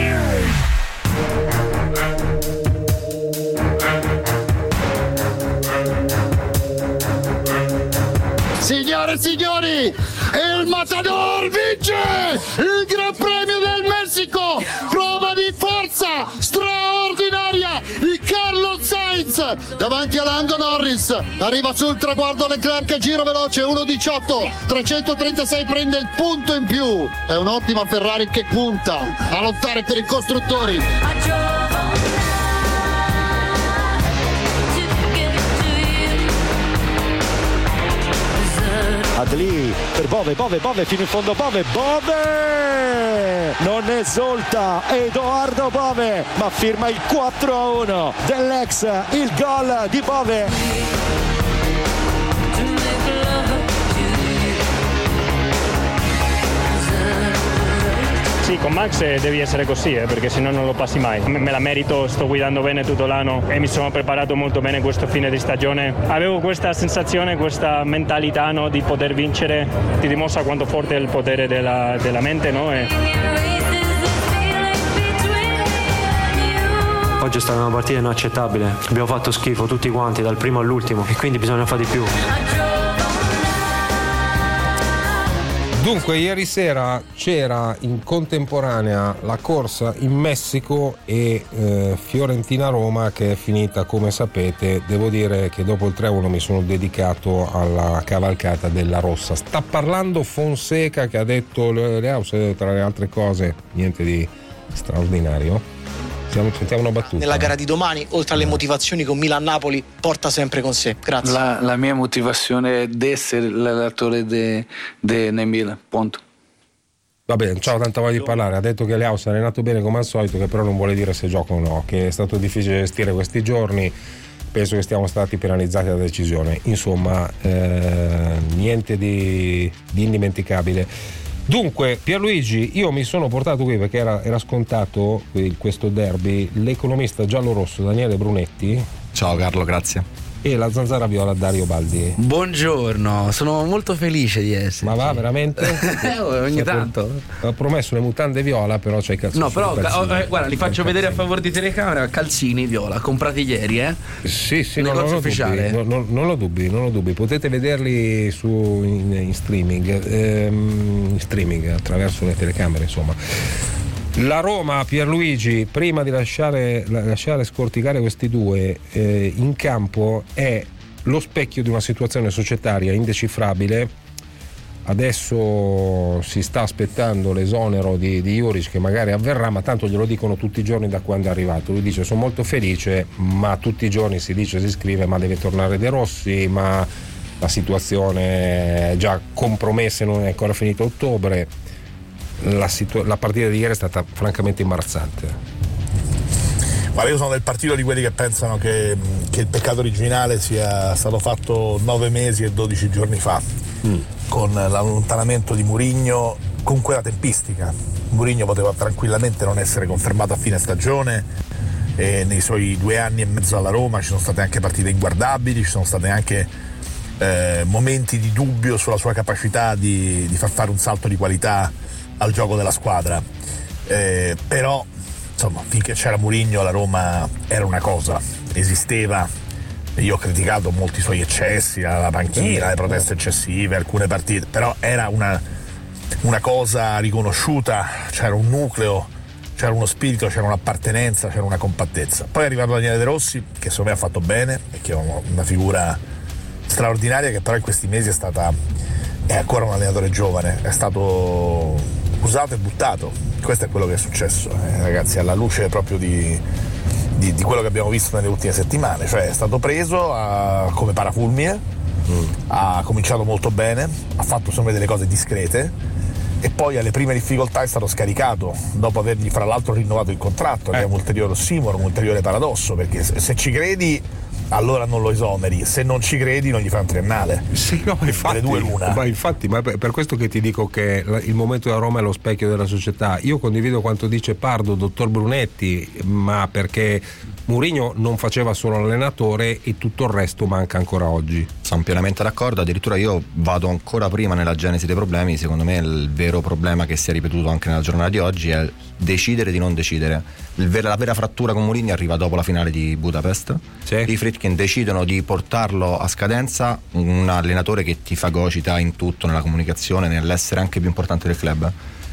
Signore e signori, il Matador vince il Gran Premio del Messico, prova di forza straordinaria di Carlos Sainz davanti a Lando Norris, arriva sul traguardo Leclerc a giro veloce uno diciotto, trecentotrentasei, prende il punto in più, è un'ottima Ferrari che punta a lottare per i costruttori. Adli per Bove, Bove, Bove fino in fondo, Bove, Bove non esulta Edoardo Bove, ma firma il quattro a uno dell'ex, il gol di Bove. Sì, con Max devi essere così, eh, perché sennò non lo passi mai. Me la merito, sto guidando bene tutto l'anno e mi sono preparato molto bene questo fine di stagione. Avevo questa sensazione, questa mentalità, no, di poter vincere, ti dimostra quanto forte è il potere della, della mente, no? E... Oggi è stata una partita inaccettabile, abbiamo fatto schifo tutti quanti dal primo all'ultimo e quindi bisogna fare di più. Dunque, ieri sera c'era in contemporanea la corsa in Messico e eh, Fiorentina-Roma, che è finita, come sapete. Devo dire che dopo il tre a uno mi sono dedicato alla cavalcata della rossa. Sta parlando Fonseca, che ha detto le house, tra le altre cose, niente di straordinario. Sentiamo una battuta. Nella gara di domani, oltre alle motivazioni con Milan-Napoli, porta sempre con sé. Grazie. La, la mia motivazione è di essere l'allenatore del Milan, punto. Va bene, ciao, tanta voglia di parlare. Ha detto che Leao si è allenato bene come al solito, che però non vuole dire se gioca o no, che è stato difficile gestire questi giorni. Penso che stiamo stati penalizzati dalla decisione. Insomma, eh, niente di, di indimenticabile. Dunque, Pierluigi, io mi sono portato qui perché era, era scontato questo derby l'economista giallorosso Daniele Brunetti. Ciao Carlo, grazie. E la zanzara viola Dario Baldi. Buongiorno, sono molto felice di essere. Ma va veramente? eh, ogni tanto. Ho promesso le mutande viola, però c'hai calzini. No, però ca- eh, guarda, li faccio vedere a favore di telecamera. Calzini viola, comprati ieri, eh? Sì, sì, negozio non, non ufficiale. Dubbi, non, non lo dubbi, non lo dubbi. Potete vederli su in, in streaming, ehm, in streaming attraverso le telecamere, insomma. La Roma, Pierluigi, prima di lasciare, lasciare scorticare questi due eh, in campo, è lo specchio di una situazione societaria indecifrabile. Adesso si sta aspettando l'esonero di, di Juric, che magari avverrà, ma tanto glielo dicono tutti i giorni da quando è arrivato. Lui dice: sono molto felice, ma tutti i giorni si dice, si scrive, ma deve tornare De Rossi, ma la situazione è già compromessa e non è ancora finito ottobre. La, situ- la partita di ieri è stata francamente imbarazzante. Guarda, io sono del partito di quelli che pensano che, che il peccato originale sia stato fatto nove mesi e dodici giorni fa, mm. con l'allontanamento di Mourinho, con quella tempistica. Mourinho poteva tranquillamente non essere confermato a fine stagione, e nei suoi due anni e mezzo alla Roma ci sono state anche partite inguardabili, ci sono stati anche eh, momenti di dubbio sulla sua capacità di, di far fare un salto di qualità al gioco della squadra, eh, però insomma, finché c'era Mourinho la Roma era una cosa, esisteva. Io ho criticato molti suoi eccessi, la panchina, le proteste eccessive, alcune partite, però era una, una cosa riconosciuta, c'era un nucleo, c'era uno spirito, c'era un'appartenenza, c'era una compattezza. Poi è arrivato Daniele De Rossi, che secondo me ha fatto bene e che è una figura straordinaria, che però in questi mesi è stata è ancora un allenatore giovane, è stato usato e buttato. Questo è quello che è successo, eh, ragazzi, alla luce proprio di, di, di quello che abbiamo visto nelle ultime settimane. Cioè è stato preso a, come parafulmine, mm. ha cominciato molto bene, ha fatto secondo me delle cose discrete, e poi alle prime difficoltà è stato scaricato dopo avergli fra l'altro rinnovato il contratto, che eh. è un ulteriore ossimoro, un ulteriore paradosso, perché se, se ci credi allora non lo esoneri, se non ci credi non gli fai un triennale. Sì, no, ma infatti, due l'una. Ma infatti, ma per questo che ti dico che il momento della Roma è lo specchio della società. Io condivido quanto dice Pardo, dottor Brunetti, ma perché Mourinho non faceva solo l'allenatore e tutto il resto manca ancora oggi. Sono pienamente d'accordo, addirittura io vado ancora prima nella genesi dei problemi. Secondo me il vero problema che si è ripetuto anche nella giornata di oggi è decidere di non decidere. Il ver- la vera frattura con Mourinho arriva dopo la finale di Budapest. Sì. I Friedkin decidono di portarlo a scadenza, un allenatore che ti fagocita in tutto, nella comunicazione, nell'essere anche più importante del club.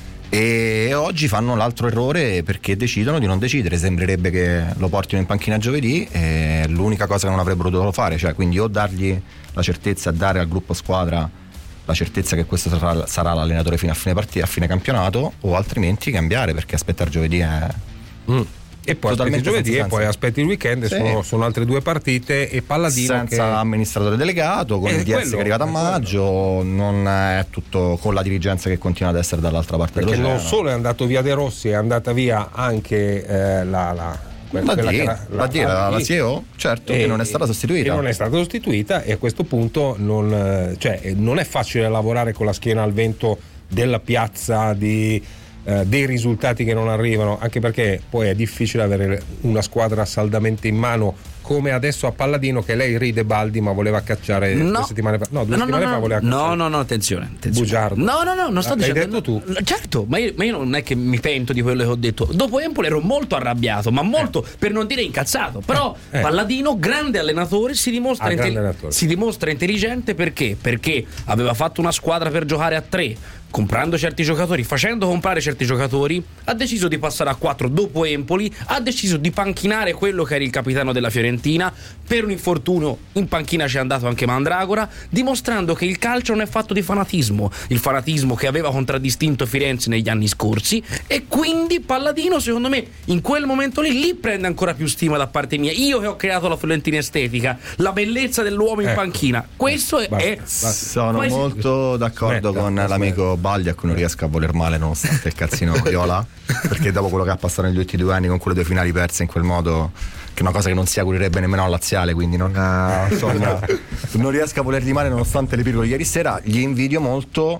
E oggi fanno l'altro errore perché decidono di non decidere. Sembrerebbe che lo portino in panchina giovedì, è l'unica cosa che non avrebbero dovuto fare, cioè quindi o dargli la certezza, dare al gruppo squadra la certezza che questo sarà, sarà l'allenatore fino a fine partita, a fine campionato, o altrimenti cambiare, perché aspettare giovedì è mm. e poi aspetti giovedì e poi aspetti il weekend, sì. sono, sono altre due partite e Palladino senza che... amministratore delegato, con eh, il D S quello, che è arrivato a maggio, quello. Non è tutto con la dirigenza che continua ad essere dall'altra parte perché dell'oceano. Non solo è andato via De Rossi, è andata via anche eh, la, la La, D, era, la, D, la, la C E O, certo, e, che non è stata sostituita. Che non è stata sostituita e a questo punto non, cioè, non è facile lavorare con la schiena al vento della piazza, di, eh, dei risultati che non arrivano, anche perché poi è difficile avere una squadra saldamente in mano come adesso a Palladino, che lei ride Baldi ma voleva cacciare no. due settimane fa. No, due no, settimane no, fa voleva no, cacciare. No, no, no, attenzione, attenzione. Bugiardo. No, no, no, non sto L'hai dicendo. detto tu? Certo, ma io, ma io non è che mi pento di quello che ho detto. Dopo Empoli ero molto arrabbiato, ma molto, eh. per non dire incazzato. Però eh. Palladino, grande allenatore, si dimostra, ah, inte- allenatore. si dimostra intelligente perché? Perché aveva fatto una squadra per giocare a tre, comprando certi giocatori, facendo comprare certi giocatori, ha deciso di passare a quattro dopo Empoli, ha deciso di panchinare quello che era il capitano della Fiorentina. Per un infortunio in panchina c'è andato anche Mandragora, dimostrando che il calcio non è fatto di fanatismo, il fanatismo che aveva contraddistinto Firenze negli anni scorsi, e quindi Palladino secondo me in quel momento lì, lì prende ancora più stima da parte mia, io che ho creato la Fiorentina estetica, la bellezza dell'uomo in eh. panchina. Questo eh, è, basta, è basta. Sono Poi molto si... d'accordo Smetta, con l'amico Baglia, a cui non riesco a voler male nonostante il calzino viola, perché dopo quello che ha passato negli ultimi due anni con quelle due finali perse in quel modo, che è una cosa che non si augurirebbe nemmeno al laziale, quindi non, uh, insomma, non riesco a volergli male nonostante le pirole. Ieri sera gli invidio molto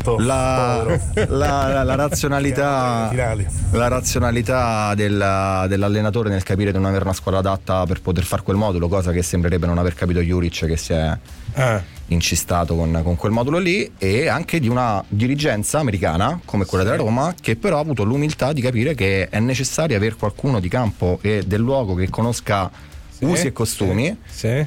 la, la, la, la razionalità la razionalità del, dell'allenatore nel capire di non avere una squadra adatta per poter fare quel modulo, cosa che sembrerebbe non aver capito Juric, che si è eh. incistato con, con quel modulo lì, e anche di una dirigenza americana come quella della Roma, che però ha avuto l'umiltà di capire che è necessario avere qualcuno di campo e del luogo che conosca sì, usi e costumi, sì, sì.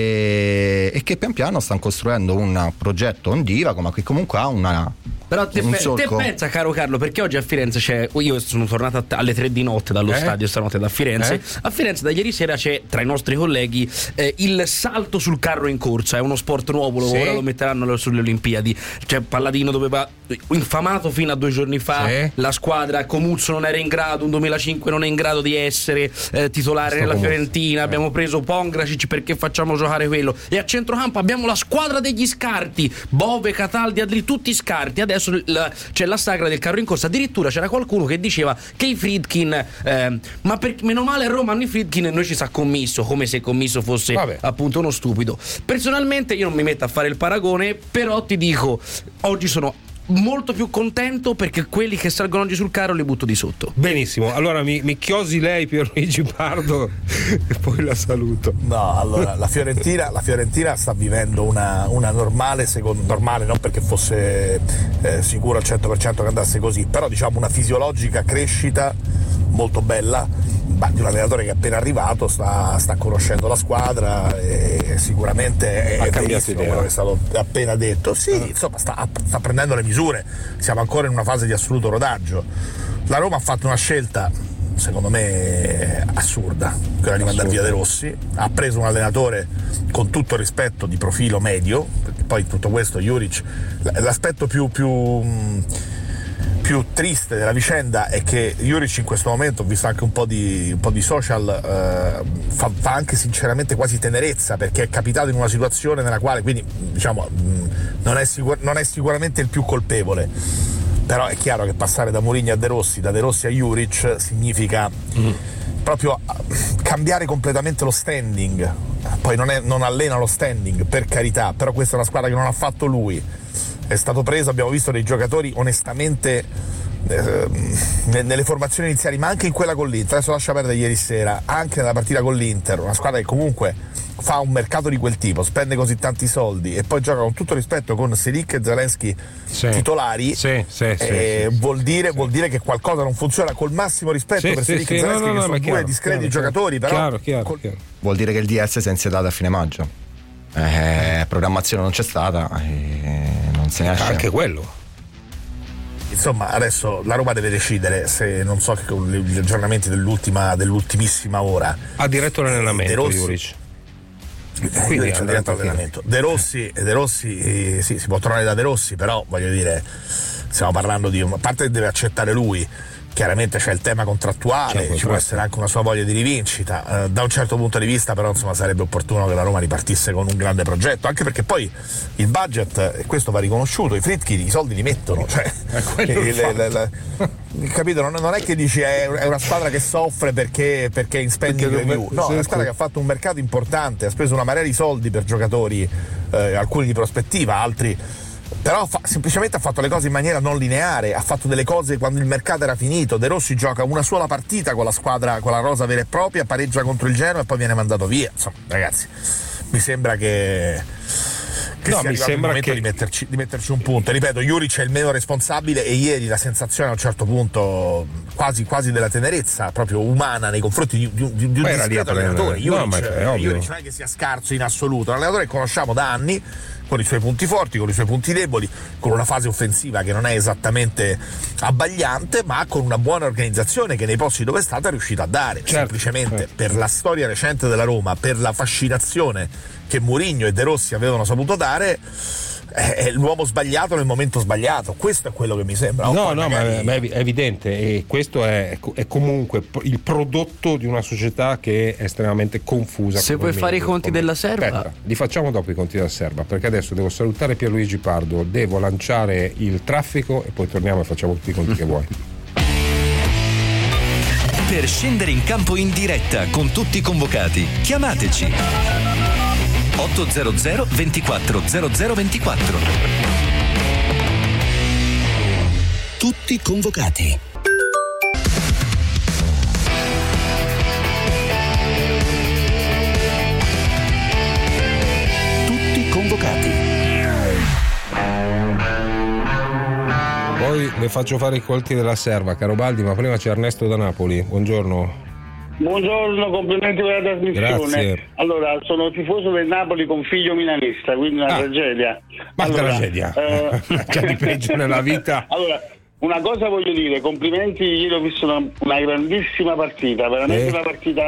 E, e che pian piano stanno costruendo un progetto ondivago, ma che comunque ha una Però te, pe- te pensa, caro Carlo, perché oggi a Firenze c'è, io sono tornato a t- alle tre di notte dallo eh? stadio stanotte da Firenze, eh? a Firenze da ieri sera c'è tra i nostri colleghi eh, il salto sul carro in corsa, è uno sport nuovo, sì. ora lo metteranno sulle Olimpiadi, cioè Palladino doveva, infamato fino a due giorni fa, sì. la squadra Comuzzo non era in grado, un duemilacinque non è in grado di essere eh, titolare Sto nella Comuzzo. Fiorentina, eh. abbiamo preso Pongracic perché facciamo giocare quello, e a centrocampo abbiamo la squadra degli scarti, Bove, Cataldi, Adli, tutti scarti. Adesso La, c'è la sagra del carro in corsa. Addirittura c'era qualcuno che diceva che i Friedkin eh, ma per, meno male a Roma hanno i Friedkin e noi ci sa commisso, come se commisso fosse Vabbè. appunto uno stupido. Personalmente io non mi metto a fare il paragone, però ti dico, oggi sono molto più contento perché quelli che salgono oggi sul carro li butto di sotto. Benissimo, allora mi, mi chiosi lei Pierluigi Pardo e poi la saluto. No, allora la Fiorentina, la Fiorentina sta vivendo una, una normale, secondo, normale non perché fosse eh, sicuro al cento per cento che andasse così, però diciamo una fisiologica crescita molto bella di un allenatore che è appena arrivato, sta, sta conoscendo la squadra e sicuramente è verissimo quello che è stato appena detto. Sì, uh. insomma sta, sta prendendo le misure, siamo ancora in una fase di assoluto rodaggio. La Roma ha fatto una scelta secondo me assurda, quella di mandare via De Rossi, ha preso un allenatore con tutto il rispetto di profilo medio, perché poi tutto questo Juric, l'aspetto più più più triste della vicenda è che Juric in questo momento, ho visto anche un po' di, un po' di social, eh, fa, fa anche sinceramente quasi tenerezza, perché è capitato in una situazione nella quale, quindi diciamo non è, sicur- non è sicuramente il più colpevole, però è chiaro che passare da Mourinho a De Rossi, da De Rossi a Juric significa mm. proprio cambiare completamente lo standing. Poi non, è, non allena lo standing, per carità, però questa è una squadra che non ha fatto lui, è stato preso, abbiamo visto dei giocatori onestamente eh, nelle formazioni iniziali, ma anche in quella con l'Inter, adesso lascia perdere ieri sera, anche nella partita con l'Inter, una squadra che comunque fa un mercato di quel tipo, spende così tanti soldi e poi gioca con tutto rispetto con Selic e Zelensky sì. titolari, sì, sì, eh, sì, vuol, dire, sì. vuol dire che qualcosa non funziona, col massimo rispetto sì, per sì, Selic sì, e Zelensky, no, no, che no, sono chiaro, due discreti chiaro, giocatori, però chiaro, chiaro, col... chiaro. Vuol dire che il D S si è insediato a fine maggio, eh, programmazione non c'è stata e non se ne esce. Anche quello. Insomma, adesso la Roma deve decidere se, non so, gli aggiornamenti dell'ultima, dell'ultimissima ora. Ha diretto l'allenamento, De Rossi, Juric. Eh, quindi è diretto l'allenamento. De Rossi, De Rossi eh, sì, si può tornare da De Rossi, però voglio dire, stiamo parlando di una parte che deve accettare lui. Chiaramente c'è il tema contrattuale, c'è ci può essere anche una sua voglia di rivincita, eh, da un certo punto di vista però insomma sarebbe opportuno che la Roma ripartisse con un grande progetto, anche perché poi il budget, e questo va riconosciuto, i Friedkin i soldi li mettono, cioè il, le, le, le, capito? Non, non è che dici è, è una squadra che soffre perché, perché è in spending review, no, è una squadra che ha fatto un mercato importante, ha speso una marea di soldi per giocatori, eh, alcuni di prospettiva, altri però fa, semplicemente ha fatto le cose in maniera non lineare, ha fatto delle cose quando il mercato era finito. De Rossi gioca una sola partita con la squadra, con la rosa vera e propria, pareggia contro il Genoa e poi viene mandato via. Insomma, ragazzi, mi sembra che, che no, sia mi sembra il momento che... di, metterci, di metterci un punto. Ripeto, Juric è il meno responsabile e ieri la sensazione a un certo punto quasi, quasi della tenerezza proprio umana nei confronti di, di, di, di un discreto allenatore. Juric, no, ma è ovvio. Juric non è che sia scarso in assoluto, è un allenatore che conosciamo da anni, con i suoi punti forti, con i suoi punti deboli, con una fase offensiva che non è esattamente abbagliante, ma con una buona organizzazione che nei posti dove è stata è riuscita a dare. Certo, semplicemente certo. Per la storia recente della Roma, per la fascinazione che Mourinho e De Rossi avevano saputo dare, è l'uomo sbagliato nel momento sbagliato. Questo è quello che mi sembra. No, Poi no, magari... ma è evidente, e questo è, è comunque il prodotto di una società che è estremamente confusa. Se vuoi fare i conti della Serva, aspetta, li facciamo dopo i conti della Serva, perché adesso devo salutare Pierluigi Pardo, devo lanciare il traffico e poi torniamo e facciamo tutti i conti che vuoi. Per scendere in campo in diretta con tutti i convocati, chiamateci ottocento ventiquattro zero zero ventiquattro. Tutti convocati. Tutti convocati. Poi le faccio fare i conti della Serva, caro Baldi, ma prima c'è Ernesto da Napoli. Buongiorno. Buongiorno, complimenti per la trasmissione. Grazie. Allora, sono tifoso del Napoli con figlio milanista, quindi una ah, tragedia. Ma allora, tragedia? Eh, C'è di peggio nella vita. Allora, una cosa voglio dire, complimenti, ieri ho visto una, una grandissima partita, veramente eh. una partita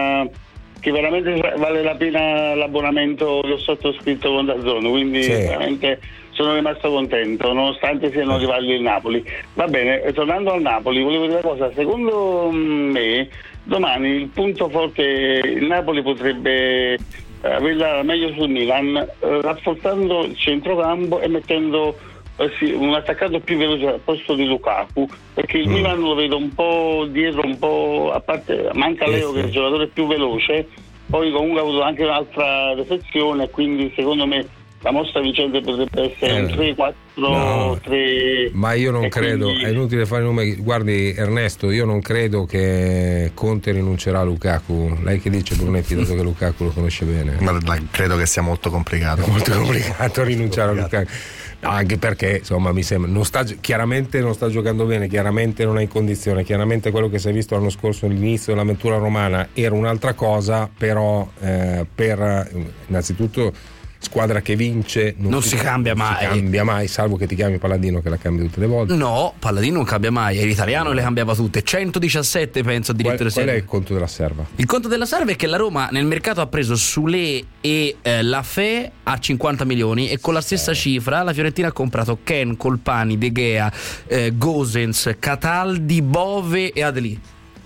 che veramente vale la pena l'abbonamento che ho sottoscritto con DAZN, quindi sì. veramente sono rimasto contento, nonostante siano rivali del Napoli. Va bene, tornando al Napoli, volevo dire una cosa, secondo me domani il punto forte, il Napoli potrebbe averla meglio sul Milan, eh, rafforzando il centrocampo e mettendo eh, sì, un attaccato più veloce al posto di Lukaku, perché il mm. Milan lo vedo un po' dietro, un po' a parte, manca Leo che è il giocatore più veloce, poi comunque ha avuto anche un'altra defezione, quindi secondo me la mossa vincente potrebbe essere eh, un tre quattro no, tre. Ma io non credo, quindi... è inutile fare numeri. Guardi Ernesto, io non credo che Conte rinuncerà a Lukaku. Lei che dice, Brunetti, dato che Lukaku lo conosce bene? Ma credo che sia molto complicato. Molto complicato rinunciare a Lukaku. Anche perché insomma mi sembra non sta, chiaramente non sta giocando bene, chiaramente non è in condizione, chiaramente quello che si è visto l'anno scorso all'inizio dell'avventura romana era un'altra cosa, però eh, per innanzitutto squadra che vince non, non si, si cambia non mai si cambia mai, salvo che ti chiami Palladino che la cambia tutte le volte. No, Palladino non cambia mai, è l'italiano e le cambiava tutte. Centodiciassette penso addirittura. Qual, qual è il conto della Serva? Il conto della Serva è che la Roma nel mercato ha preso Soulé e eh, Lafay a cinquanta milioni e con la stessa eh. cifra la Fiorentina ha comprato Ken, Colpani, De Gea, eh, Gosens, Cataldi, Bove e Adeli.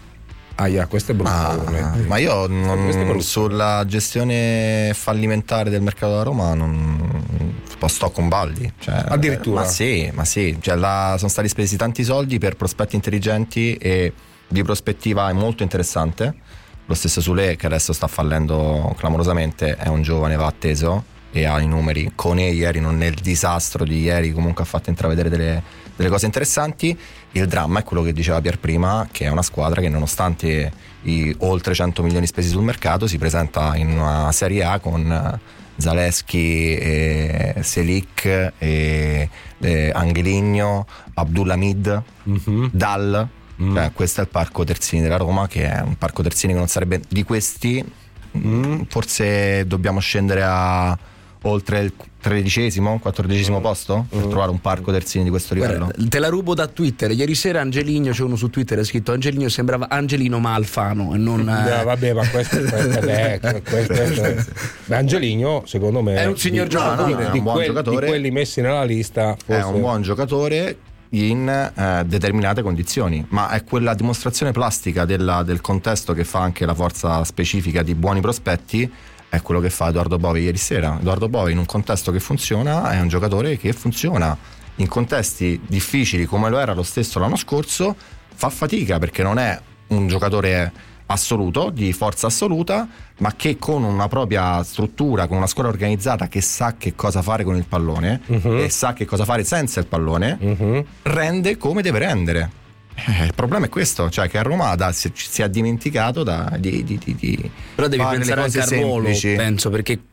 Ah, yeah, questo è brutto. Ma, ma io non, sulla gestione fallimentare del mercato della Roma non sto con Baldi. Cioè, addirittura? Ma sì, ma sì. Cioè, la, sono stati spesi tanti soldi per prospetti intelligenti e di prospettiva è molto interessante. Lo stesso Soulé, che adesso sta fallendo clamorosamente, è un giovane, va atteso e ha i numeri. Koné ieri, non nel disastro di ieri, comunque ha fatto intravedere delle, delle cose interessanti. Il dramma è quello che diceva Pier prima, che è una squadra che nonostante i oltre cento milioni spesi sul mercato si presenta in una Serie A con Zalewski, e Selic, e, e Angeligno, Abdulhamid, mm-hmm. Dal. Mm. Cioè, questo è il parco terzini della Roma, che è un parco terzini che non sarebbe di questi. Mm. Forse dobbiamo scendere a oltre il tredicesimo, quattordicesimo posto per mm. trovare un parco terzini di questo livello. Guarda, te la rubo da Twitter. Ieri sera Angeligno, c'è uno su Twitter ha scritto Angeligno sembrava Angelino ma Alfano e non no, vabbè, ma questo, questo, beh, questo, questo beh, Angeligno secondo me è un signor di, giocatore, di, è un di, buon quel, giocatore. Di quelli messi nella lista forse... è un buon giocatore in eh, determinate condizioni, ma è quella dimostrazione plastica della, del contesto che fa anche la forza specifica di buoni prospetti. È quello che fa Edoardo Bove ieri sera. Edoardo Bove in un contesto che funziona è un giocatore che funziona. In contesti difficili come lo era lo stesso l'anno scorso fa fatica, perché non è un giocatore assoluto, di forza assoluta, ma che con una propria struttura, con una squadra organizzata che sa che cosa fare con il pallone uh-huh. e sa che cosa fare senza il pallone, uh-huh. rende come deve rendere. Eh, il problema è questo, cioè che a Roma da, si, si è dimenticato da, di, di, di, di però devi pensare anche al ruolo, penso, perché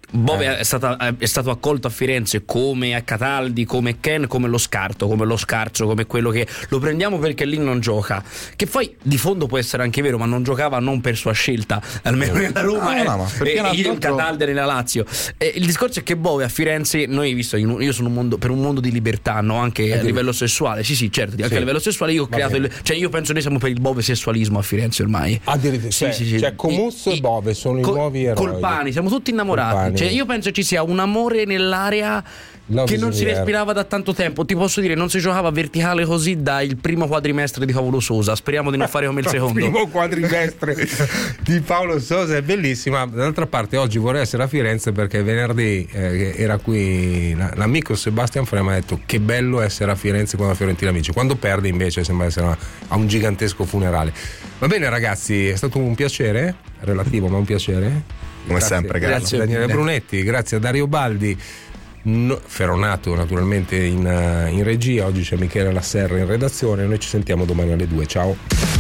Bove Eh. è, stata- è stato accolto a Firenze come a Cataldi, come Ken, come lo scarto, come lo scarso, come quello che lo prendiamo perché lì non gioca. Che poi di fondo può essere anche vero, ma non giocava non per sua scelta, almeno nella Roma, No, eh, no, ma perché e, un e altro- Cataldi nella Lazio. E il discorso è che Bove a Firenze, noi visto, in un- io sono un mondo, per un mondo di libertà, no? Anche a livello sessuale, sì, sì, certo, anche Sì. a livello sessuale io ho Va creato bene. il, cioè io penso noi siamo per il Bove sessualismo a Firenze ormai. Addirittura, Sì, cioè, sì, sì. cioè Comuzzo e Bove sono Co- i nuovi eroi. Colpani, siamo tutti innamorati. Colpani. Cioè, io penso ci sia un amore nell'area Love che is non in si the air. respirava da tanto tempo. Ti posso dire, non si giocava verticale così dal primo quadrimestre di Paolo Sosa. Speriamo di non fare come il secondo. Il primo quadrimestre di Paolo Sosa è bellissima. D'altra parte oggi vorrei essere a Firenze perché venerdì eh, era qui la- l'amico Sebastian Frema, ha detto che bello essere a Firenze con la Fiorentina amici. Quando perde invece sembra essere a- a un gigantesco funerale. Va bene ragazzi, è stato un piacere, relativo ma un piacere. Come sempre, grazie. Grazie a Daniele Brunetti, grazie a Dario Baldi. No, Feronato naturalmente in, uh, in regia, oggi c'è Michele Lasserra in redazione, noi ci sentiamo domani alle due, ciao.